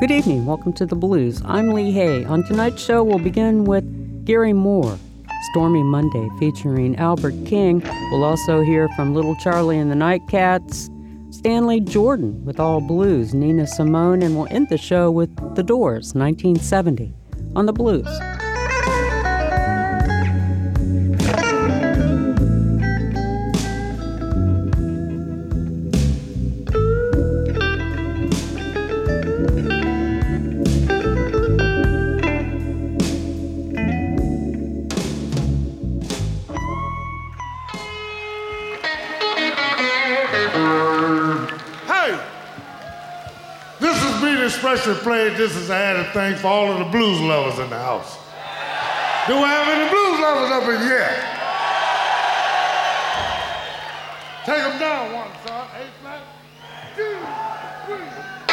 Good evening. Welcome to The Blues. I'm Lee Hay. On tonight's show, we'll begin with Gary Moore, Stormy Monday, featuring Albert King. We'll also hear from Little Charlie and the Nightcats, Stanley Jordan with All Blues, Nina Simone, and we'll end the show with The Doors, 1970, on The Blues. Especially played this as I had a thing for all of the blues lovers in the house. Do I have any blues lovers up in here? Take them down one, son. A flat, 2, 3.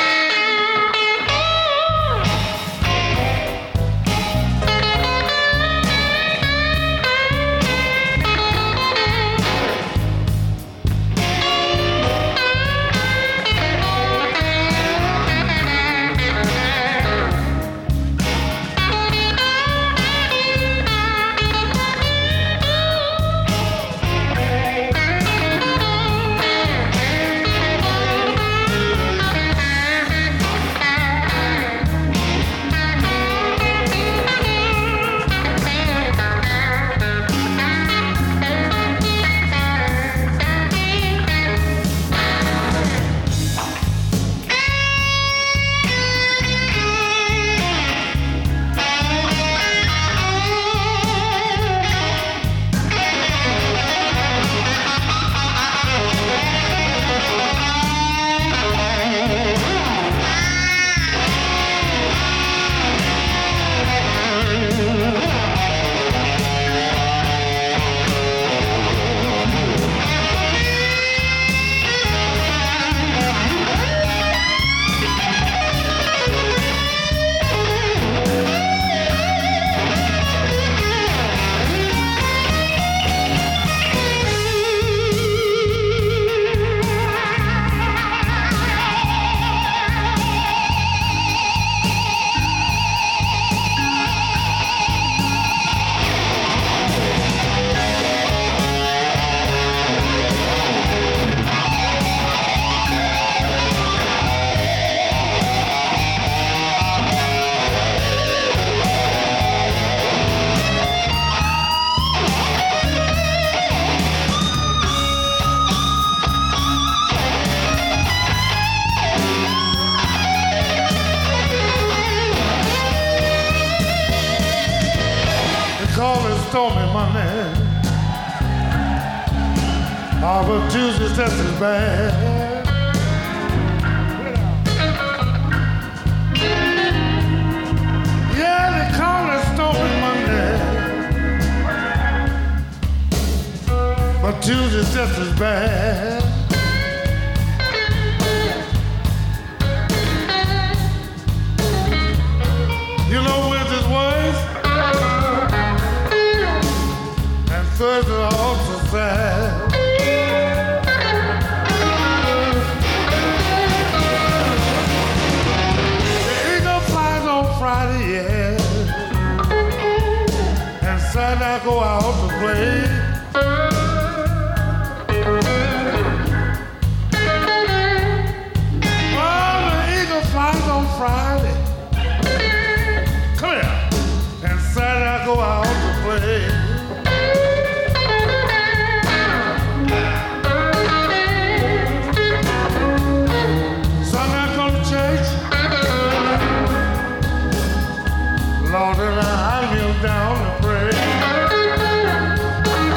Stormy Monday, but Tuesday's just as bad. Yeah, they call it Stormy Monday, but Tuesday's just as bad. You know where this was? Thursday also sad. The eagle flies on Friday, yeah, and Saturday I go out to play. Oh, the eagle flies on Friday. Come here. And Saturday I go out to play. Lord, and I kneel down to pray.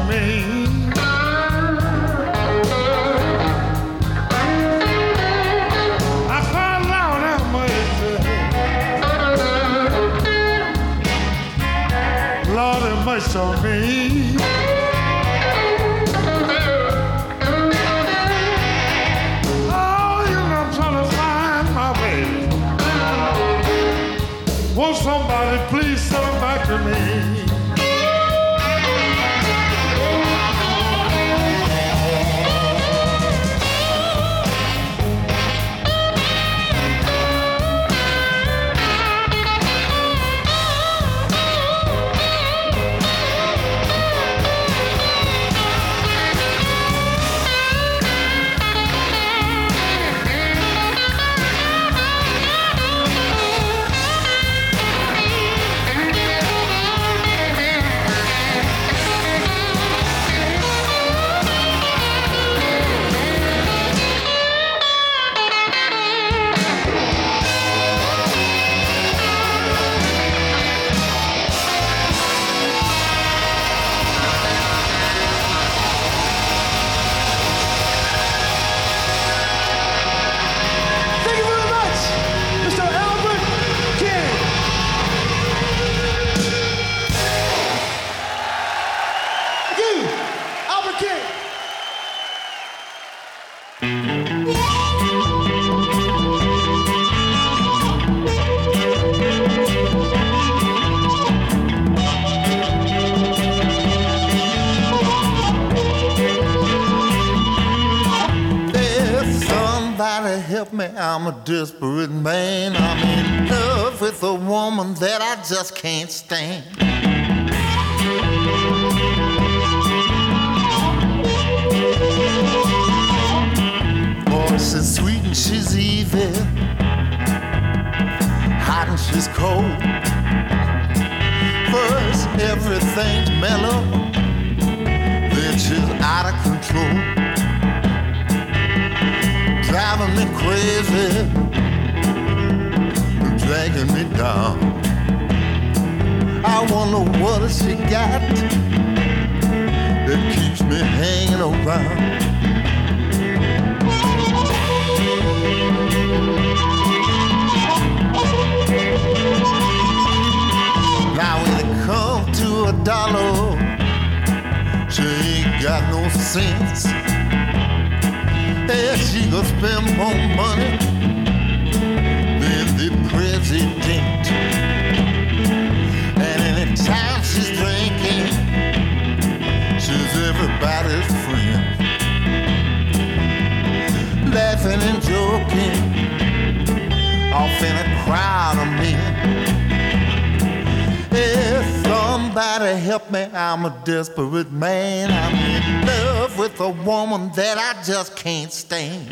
me. I found out how much, Lord, have mercy on me. Won't somebody please send them back to me? Help me, I'm a desperate man. I'm in love with a woman that I just can't stand. Oh, she's sweet and she's evil, hot and she's cold. First, everything's mellow, then she's out of control, driving me crazy, dragging me down. I wonder what she got that keeps me hanging around. Now when it comes to a dollar, she ain't got no sense. Yeah, she gon' spend more money than the president. And anytime she's drinking, she's everybody's friend. Laughing and joking, off in a crowd of men. Yeah, somebody help me, I'm a desperate man. I'm in love with a woman that I just can't stand.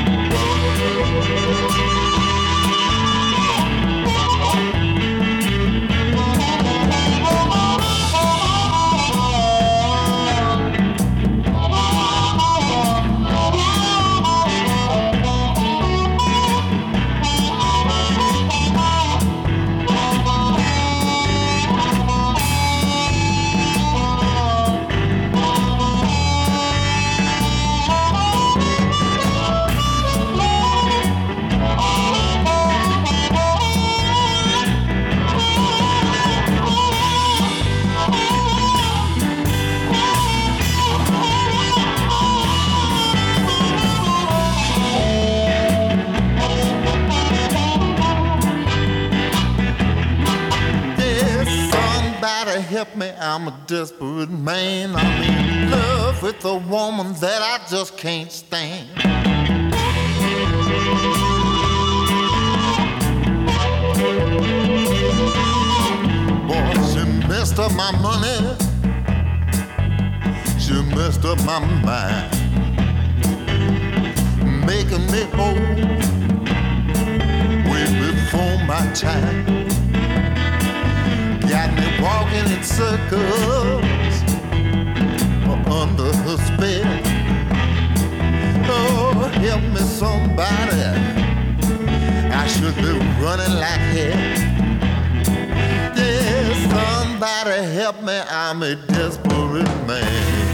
Help me, I'm a desperate man. I'm in love with a woman that I just can't stand. Boy, she messed up my money, she messed up my mind, making me old way before my time. Got me walking in circles under her spell. Oh, help me somebody, I should be running like hell. Yeah, somebody help me, I'm a desperate man.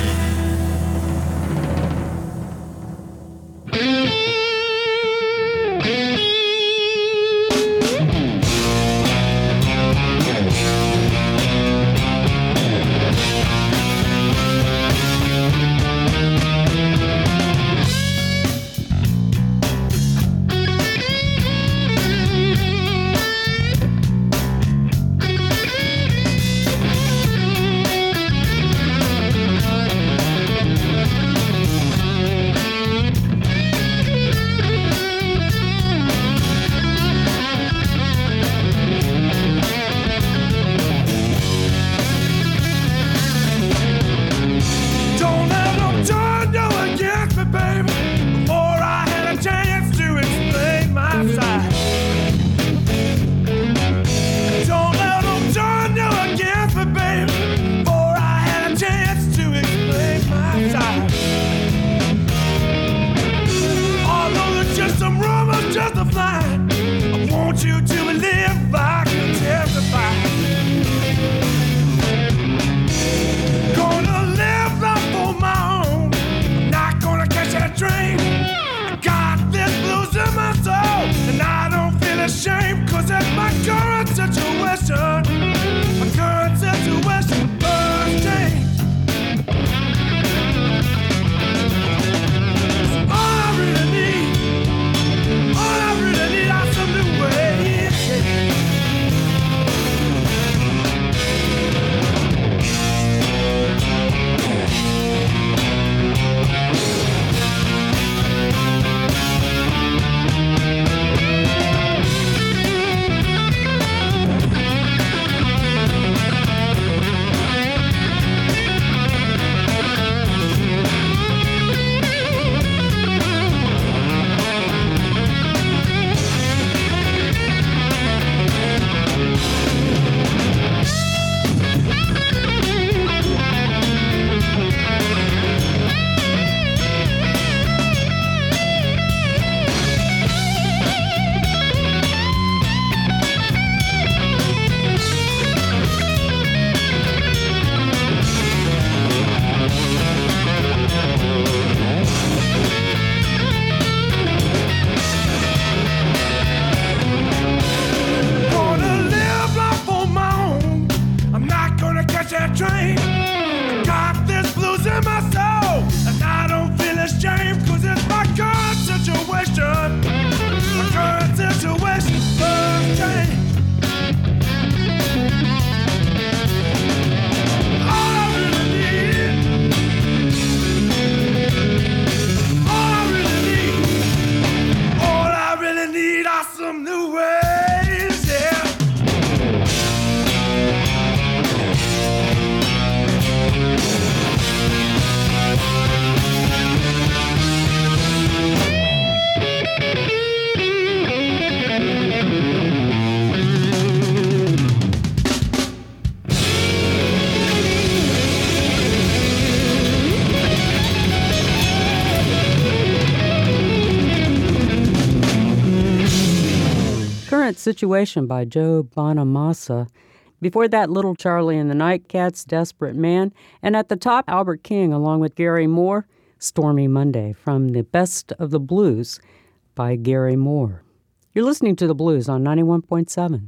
Situation by Joe Bonamassa. Before that, Little Charlie and the Nightcats, Desperate Man. And at the top, Albert King along with Gary Moore, Stormy Monday from the Best of the Blues by Gary Moore. You're listening to The Blues on 91.7.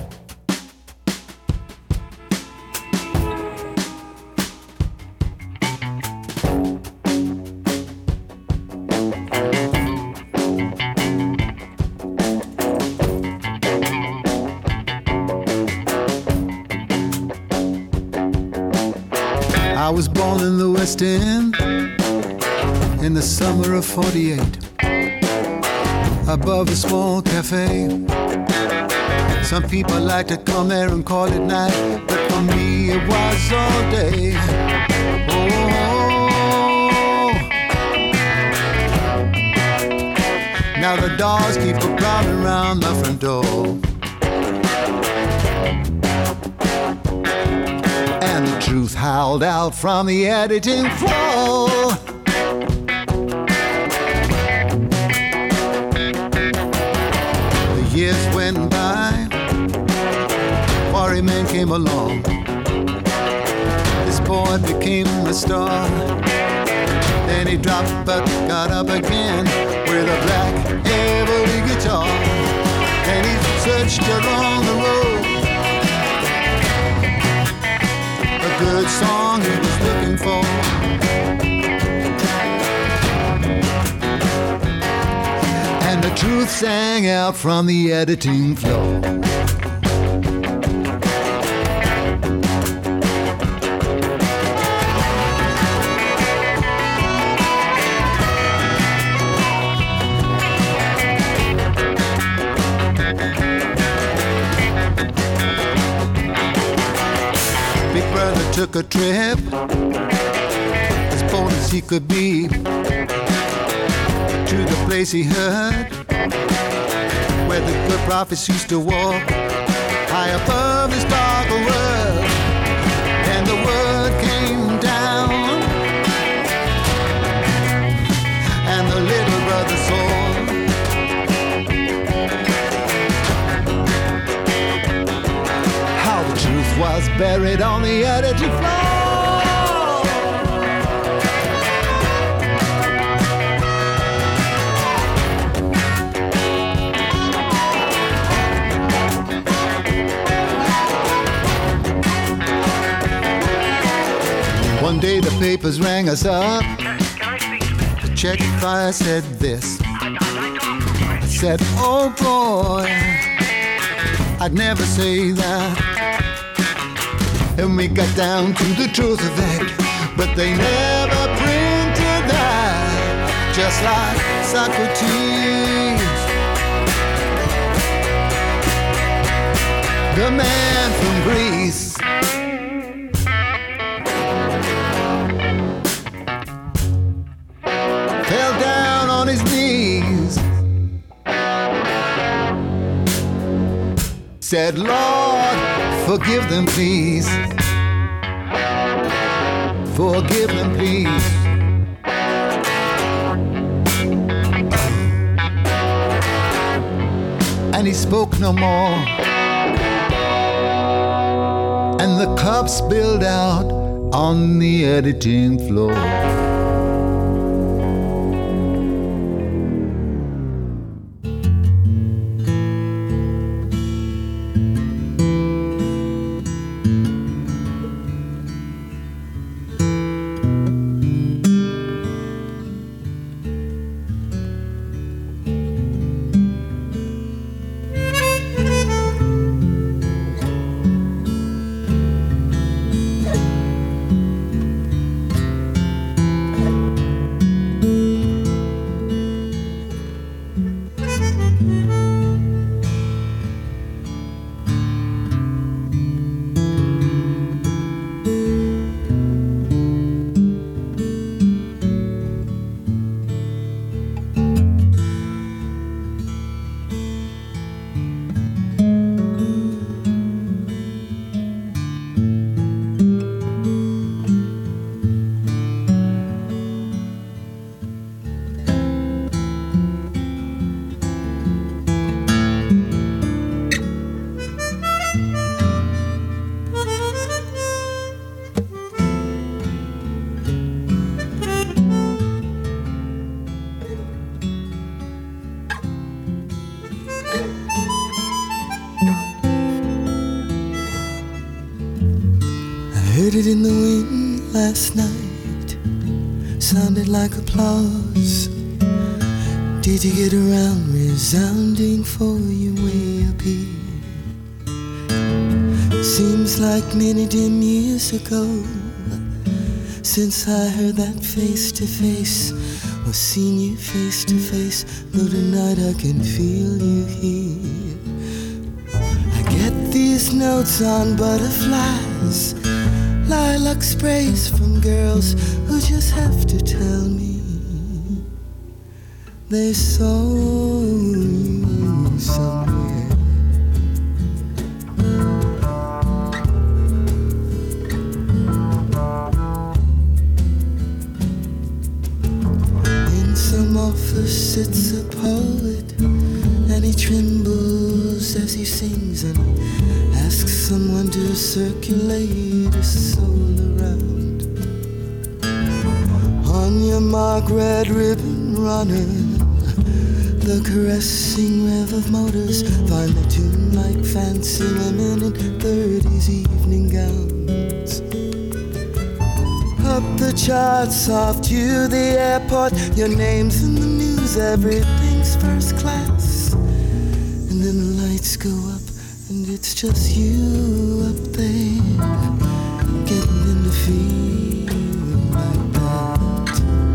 I was born in the West End in the summer of '48, above a small cafe. Some people like to come there and call it night, but for me it was all day. Oh, now the dogs keep a prowling around the front door. And the truth howled out from the editing floor. The years went by, Quarrymen came along. This boy became a star. Then he dropped but got up again with a black Everly guitar. And he searched along the road, a good song he was looking for. And the truth sang out from the editing floor. Took a trip, as bold as he could be, to the place he heard, where the good prophets used to walk, high above this dark world. And the word came down, and the little brother saw how the truth was buried on the editing floor. One day the papers rang us up. The check fire said this. It said, oh boy, I'd never say that. And we got down to the truth of it, but they never printed that. Just like Socrates, the man from Greece. Fell down on his knees, said, Lord, forgive them, please. Forgive them, please. And he spoke no more. And the cup spilled out on the editing floor. Heard it in the wind last night, sounded like applause. Did you get around resounding for you way up here? Seems like many dim years ago since I heard that face to face, or seen you face to face, though tonight I can feel you here. I get these notes on butterflies, lilac sprays from girls who just have to tell me they saw you somewhere. In some office sits a poet, and he trembles as he sings and asks someone to circulate his soul around. On your mark, red ribbon runner, the caressing rev of motors, find the tune like fancy women in 30s evening gowns. Up the charts, off to the airport, your name's in the news, everything's first class. And then the lights go up, and it's just you up there, getting in the feeling like that.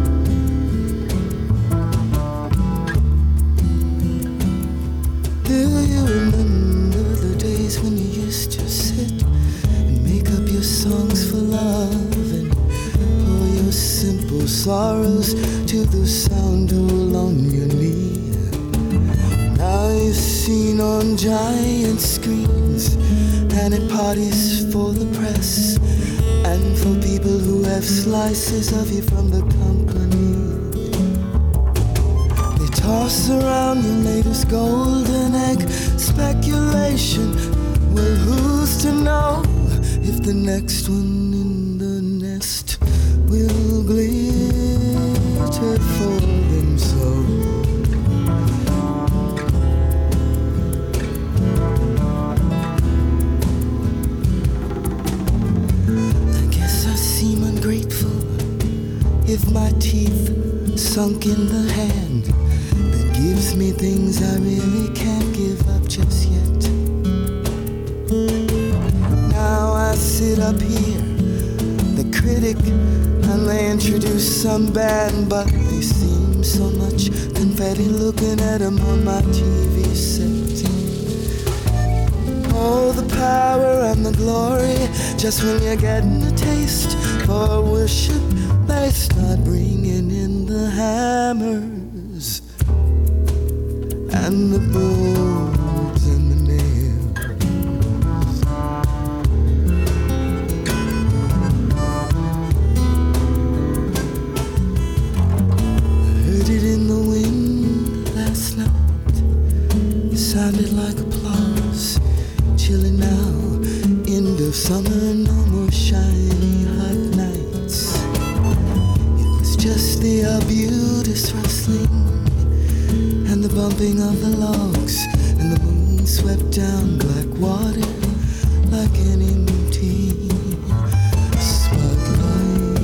Do you remember the days when you used to sit and make up your songs for love and pour your simple sorrows to the sound all on your knee? Now you're seen on giant screens and at parties for the press and for people who have slices of you from the company. They toss around your latest golden egg speculation. Well, who's to know if the next one in the nest will glitter for them so? If my teeth sunk in the hand that gives me things I really can't give up just yet. Now I sit up here, the critic, and they introduce some band, but they seem so much confetti looking at them on my TV set. Oh, the power and the glory, just when you're getting a taste for worship, they start bringing in the hammers and the bolts and the nails. I heard it in the wind last night. It sounded like applause. Chilling now, end of summer, no more shiny hot nights. Just the arbutus rustling and the bumping of the logs, and the moon swept down black water like an empty spotlight.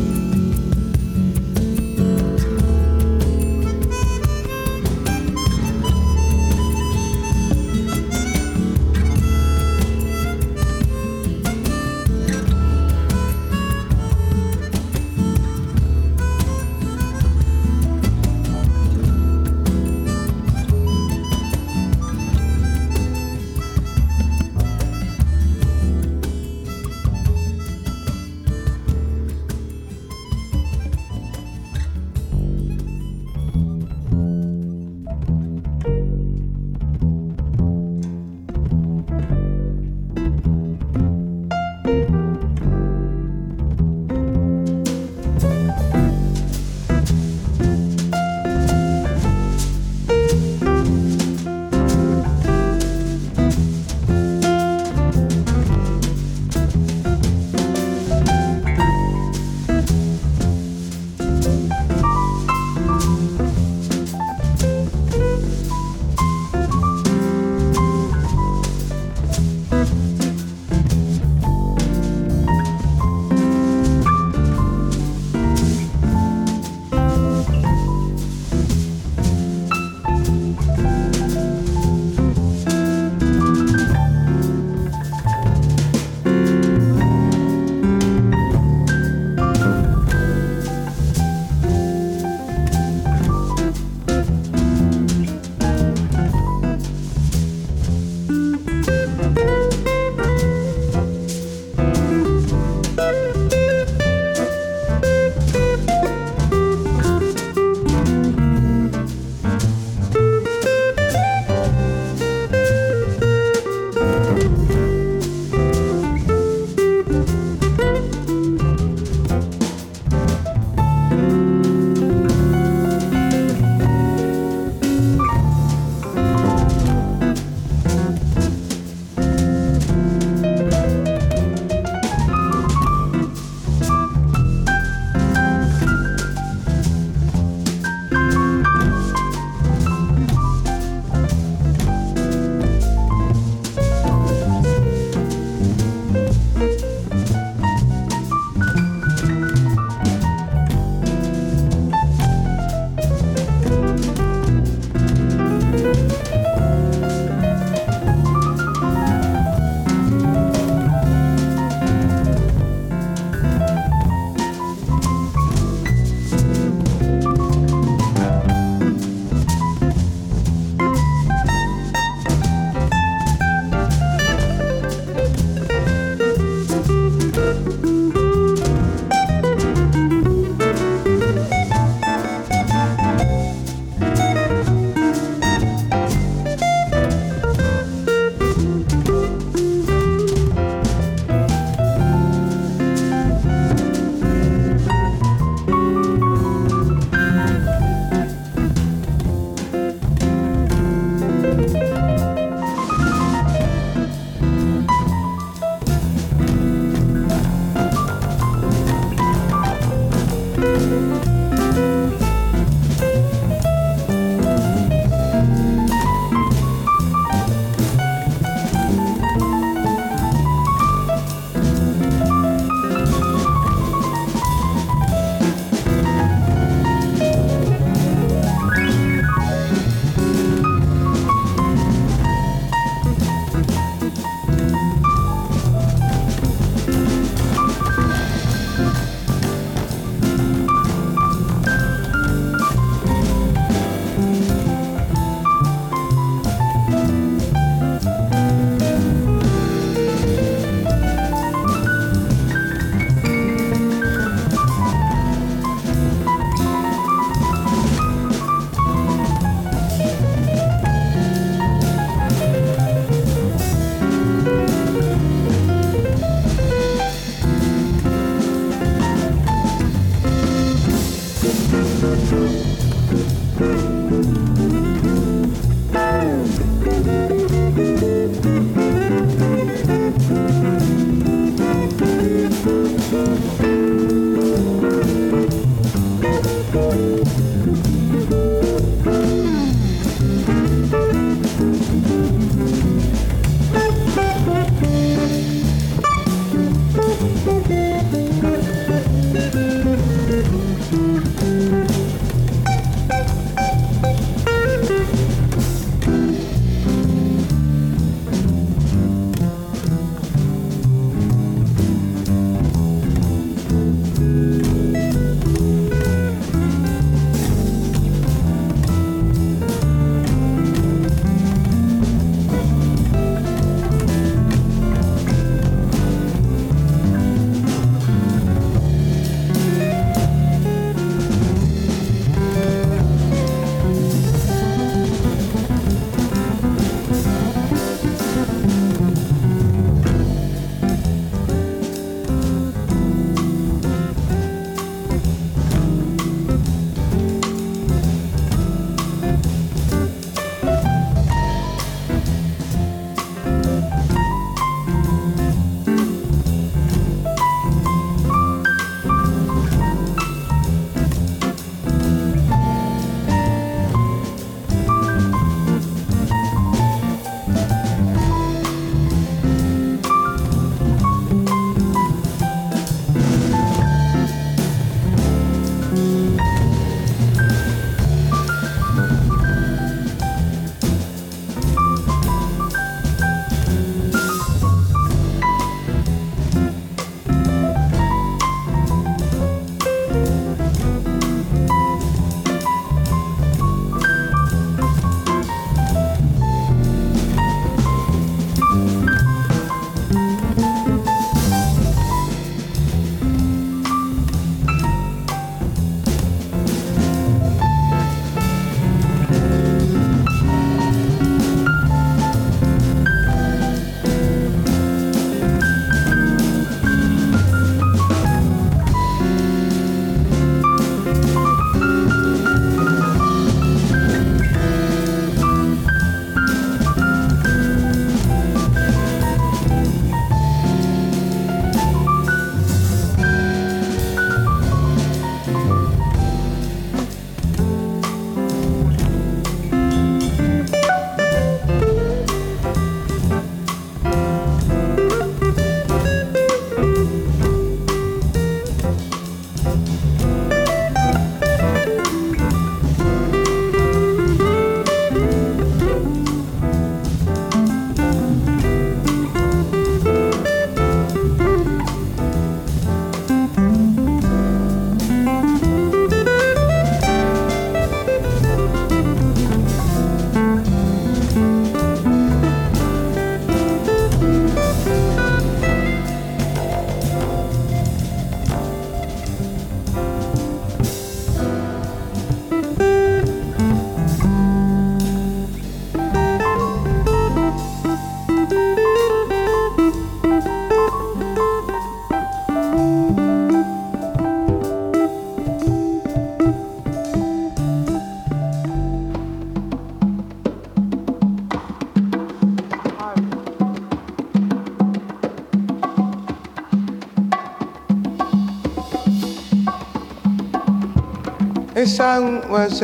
This song was,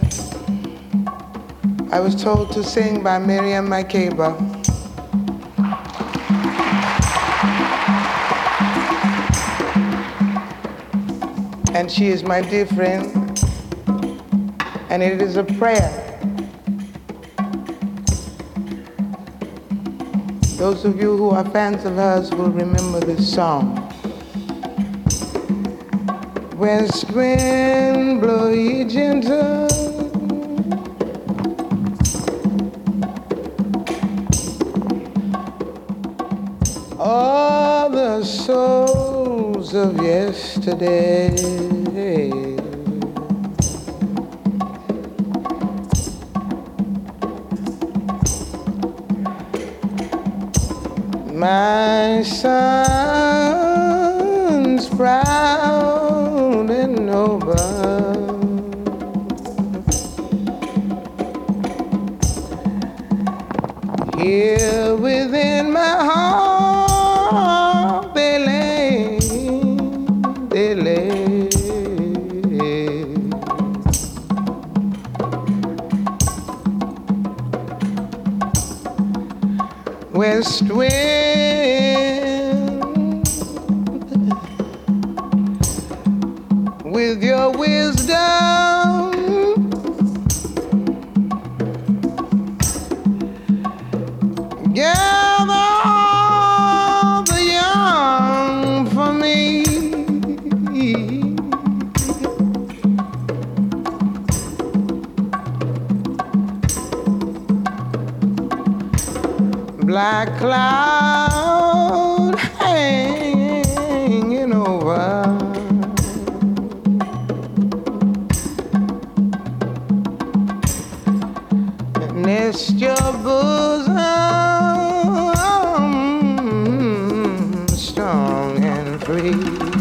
I was told to sing by Miriam Makeba. And she is my dear friend, and it is a prayer. Those of you who are fans of hers will remember this song. West wind blow ye gentle, all the souls of yesterday. My son's proud and noble, here within my heart they lay, they lay. West wind, with your wisdom, gather all the young for me. Black cloud hanging over, nest your bosom strong and free.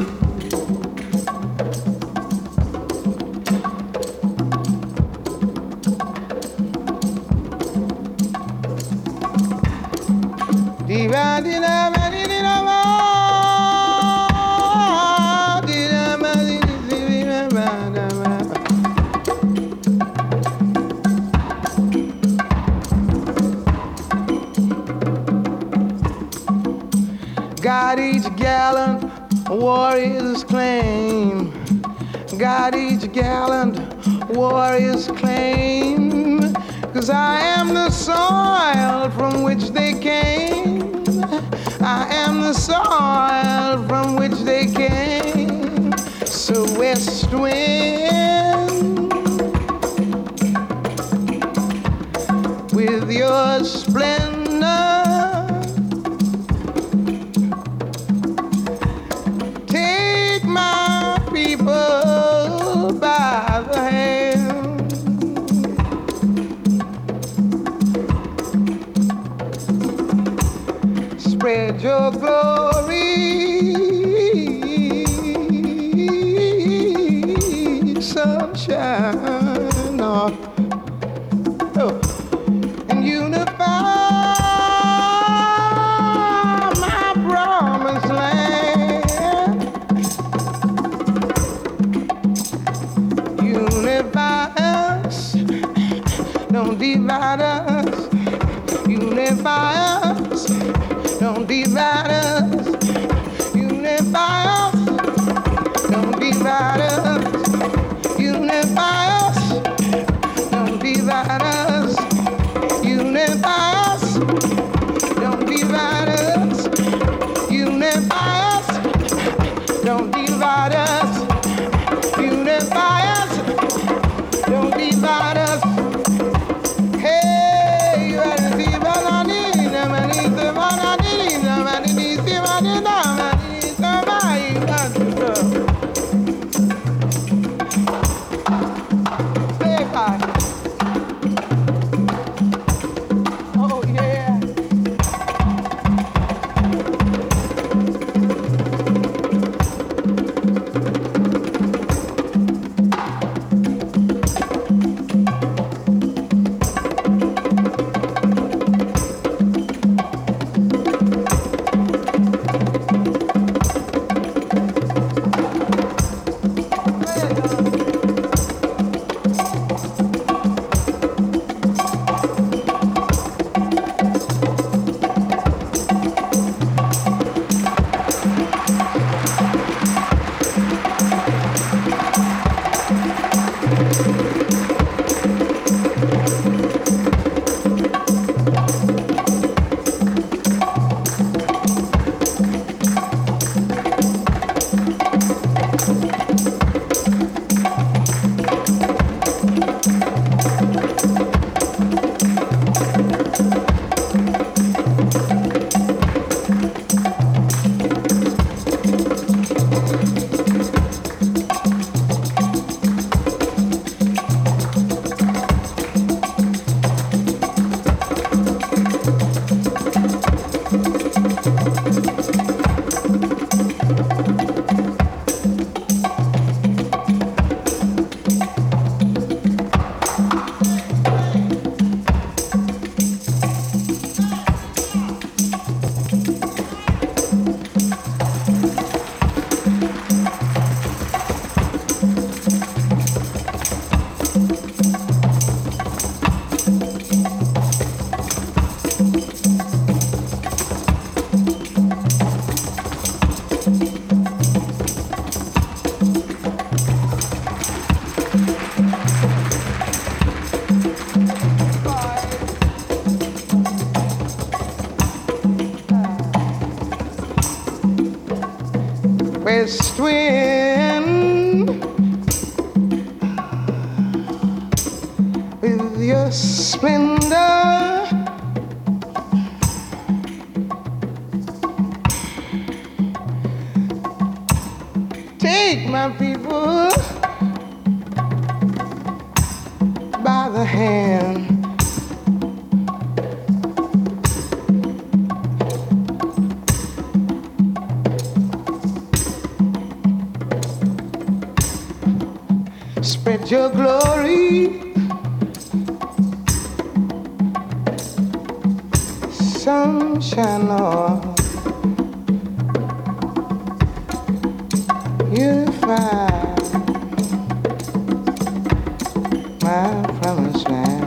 God each gallant warrior's claim, God each gallant warrior's claim, 'cause I am the soil from which they came, I am the soil from which they came. So west wind, with your splendor, take my people by the hand. Spread your glory, sunshine, and unify my promised land. Unify us, don't divide us. Unify us, don't divide us. Unify us, don't divide us. Unify us, don't divide us. Unify us, don't divide us. Unify us, don't divide us. Unify us, don't divide us. Hey, you are the West wind, with your splendor, take my people by the hand. Spread your glory, sunshine on, unify my promised land.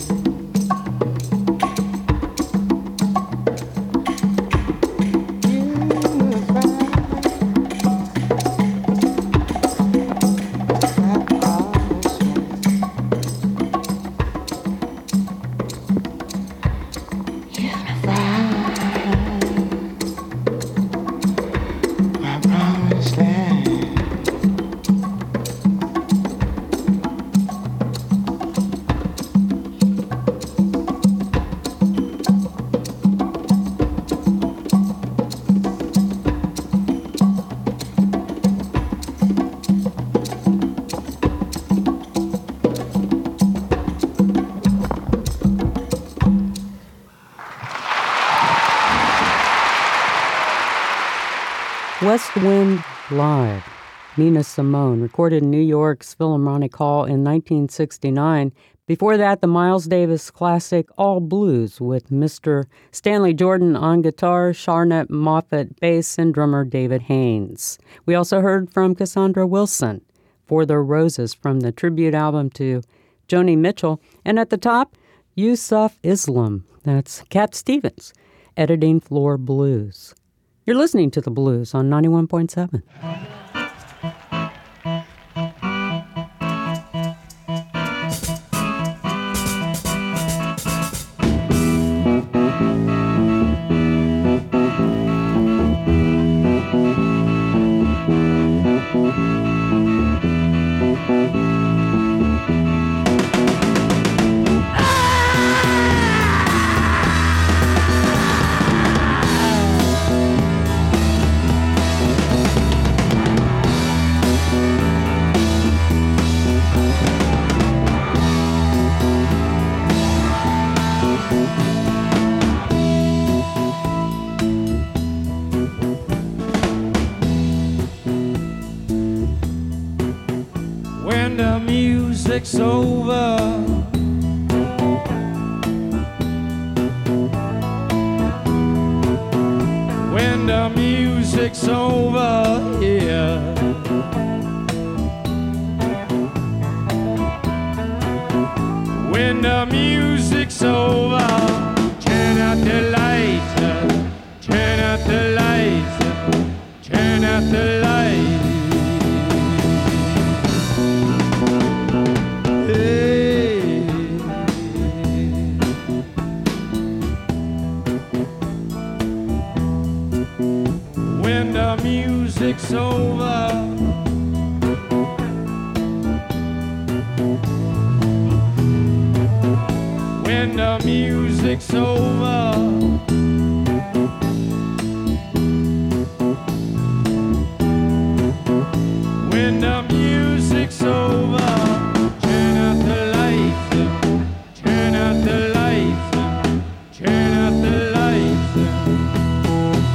West Wind Live, Nina Simone, recorded in New York's Philharmonic Hall in 1969. Before that, the Miles Davis classic All Blues with Mr. Stanley Jordan on guitar, Sharnette Moffett bass, and drummer David Haynes. We also heard from Cassandra Wilson, For the Roses, from the tribute album to Joni Mitchell. And at the top, Yusuf Islam, that's Cat Stevens, Editing Floor Blues. You're listening to The Blues on 91.7. When the music's over, when the music's over here, when the music's over, turn out the lights, turn out the lights, turn out the lights. When the music's over, when the music's over, when the music's over, turn out the lights, turn out the lights, turn out the lights.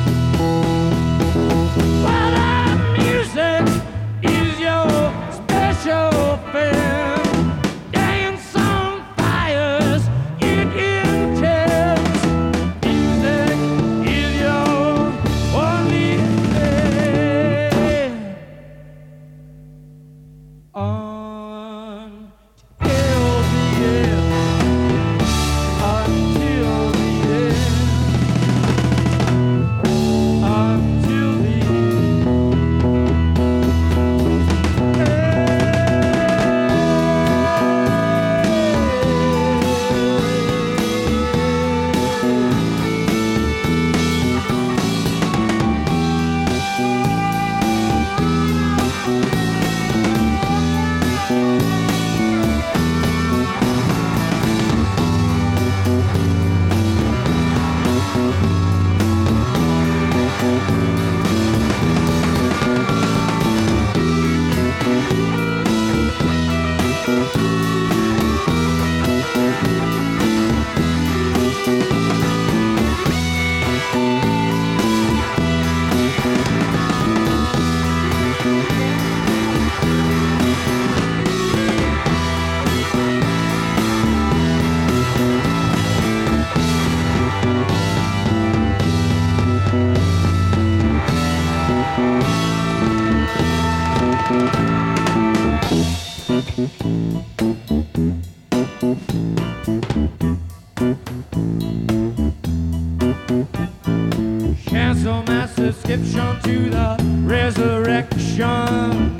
Cancel my subscription to the resurrection.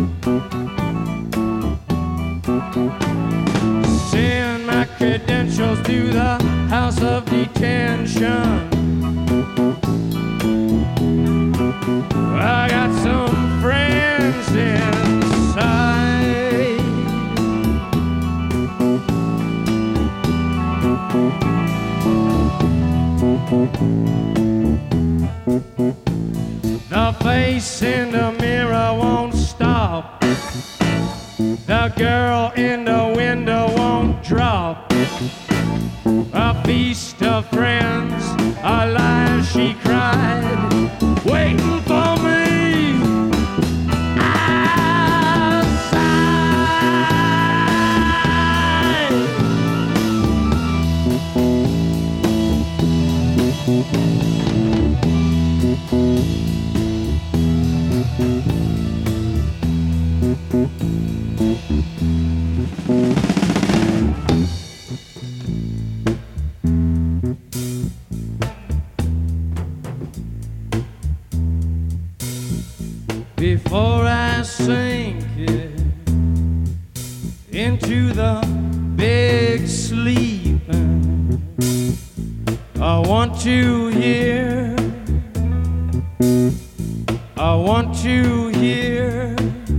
Send my credentials to the house of detention. I got some friends inside. The face in the mirror won't stop. The girl in the window won't drop. A feast of friends, alive she cried, waiting for me outside. Before I sink it into the big sleep, I want to hear, I want to hear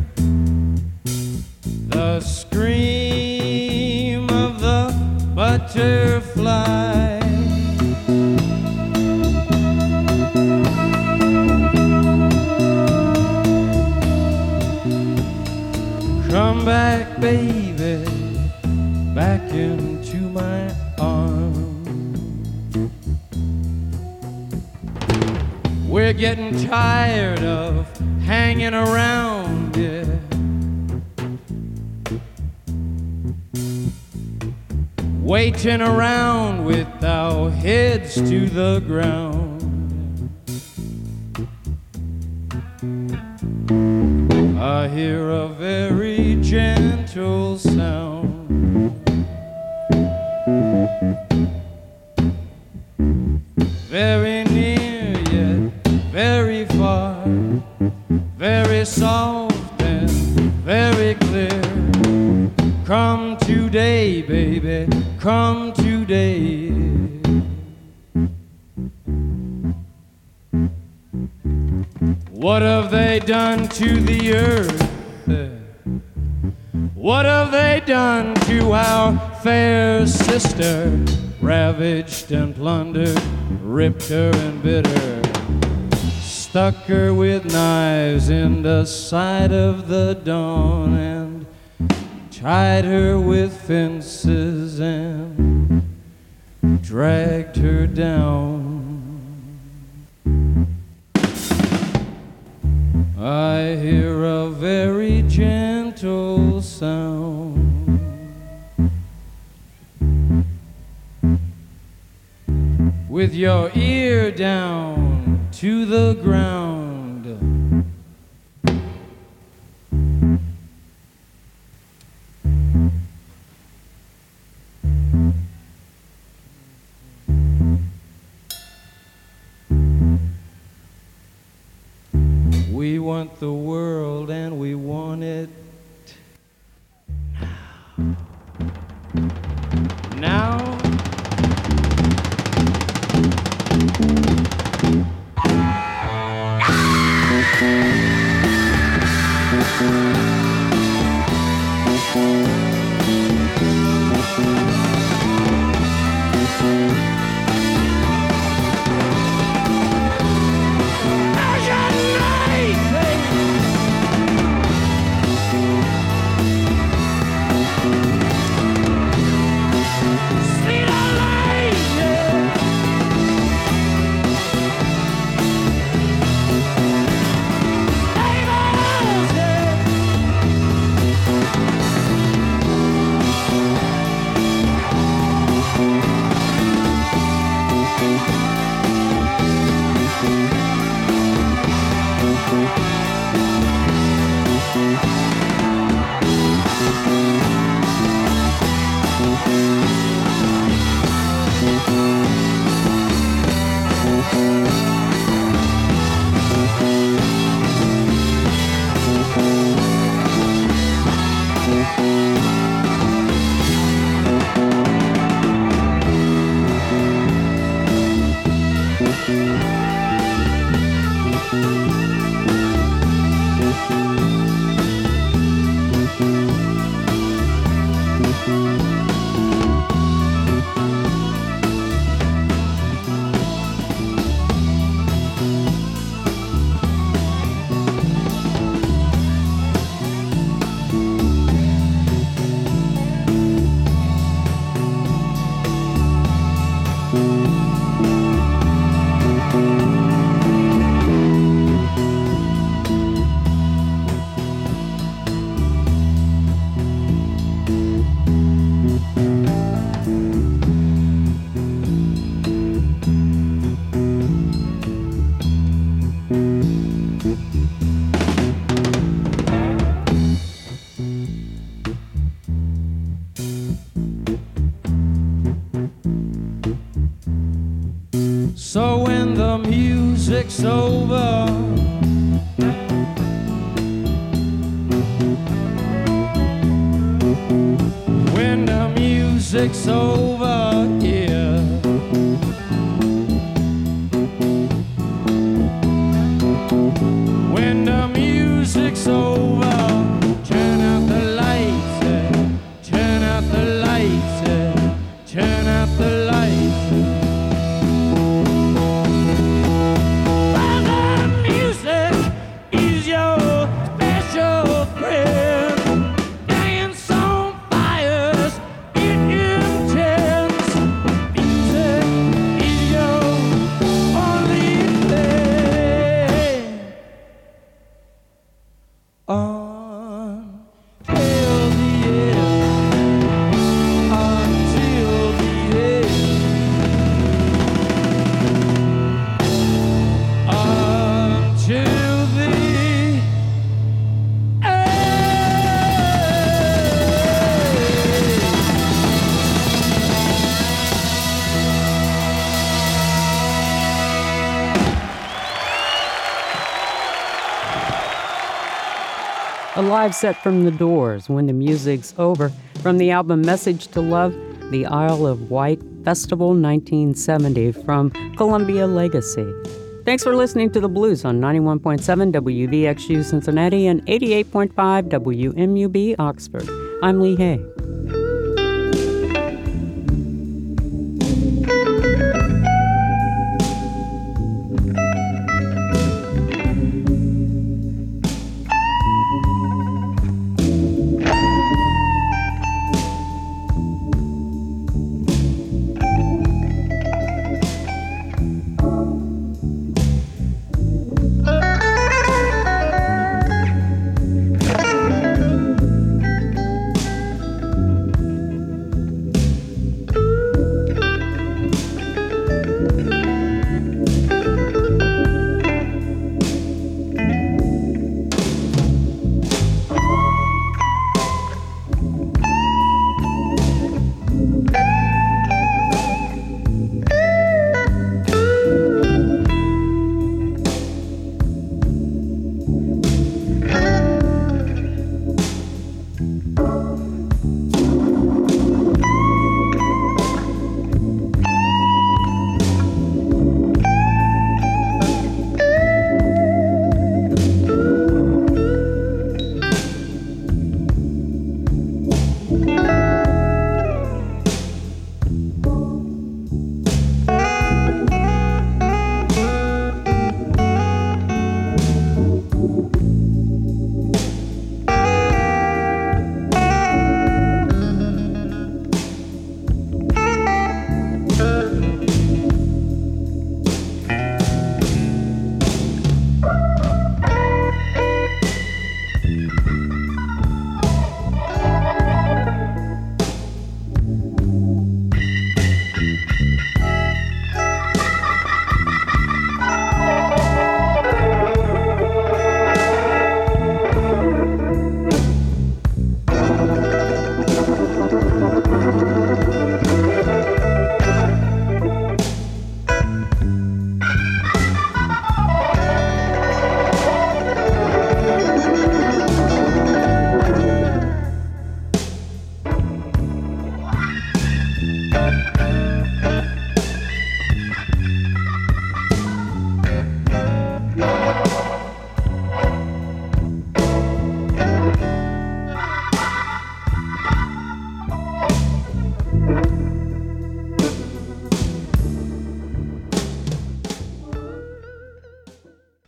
the scream of the butterfly. Come back, baby, back into my arms. We're getting tired of hanging around, yeah. Waiting around with our heads to the ground. I hear a very gentle sound. Very near yet very far, very soft and very clear. Come today, baby, come today. What have they done to the earth? What have they done to our fair sister? Ravaged and plundered, ripped her and bit her, stuck her with knives in the side of the dawn, and tied her with fences and dragged her down. I hear a very gentle sound. With your ear down to the ground. We want the world and we want it now. Now. music's over, when the music's over, yeah. When the music's over, turn out the lights, turn out the lights, turn out the lights. The music is your special friend. Dance on fires, it intends. Music is your only thing. Until the end, until the end, until the end. A live set from The Doors, When the Music's Over, from the album Message to Love, the Isle of Wight Festival 1970 from Columbia Legacy. Thanks for listening to The Blues on 91.7 WVXU Cincinnati and 88.5 WMUB Oxford. I'm Lee Hay.